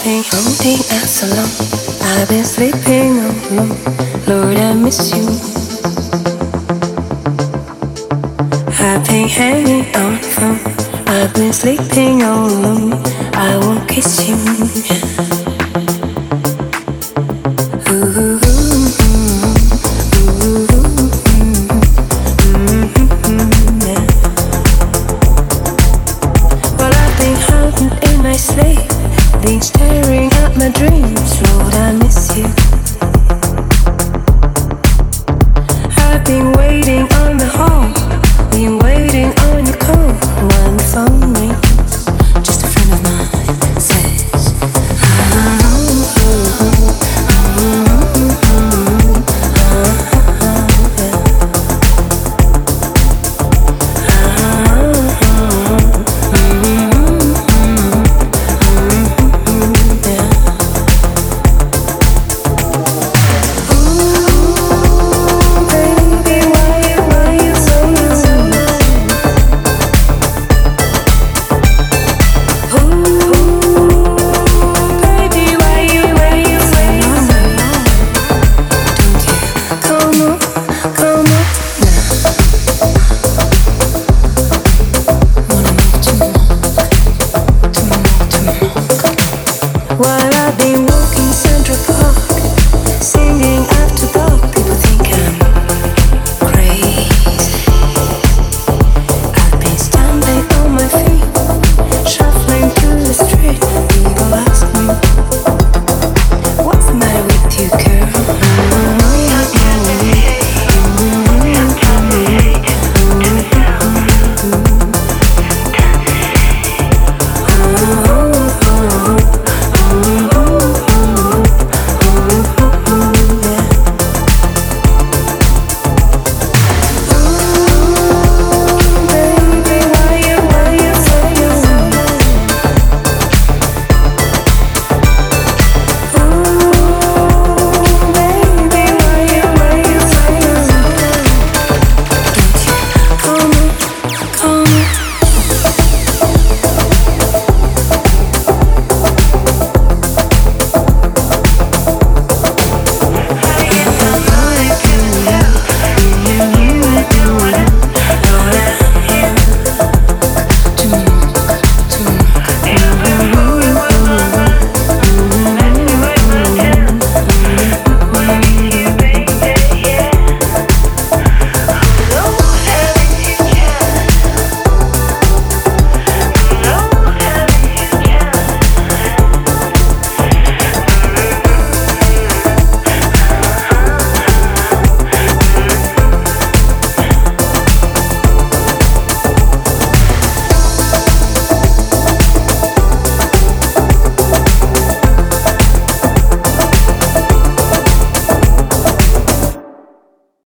been holding out so long. I've been sleeping all alone. Lord, I miss you. I've been hanging on the phone. I've been sleeping all alone. I won't kiss you. Ooh. Sleep, been staring at my dreams. Lord, I miss you. I've been waiting.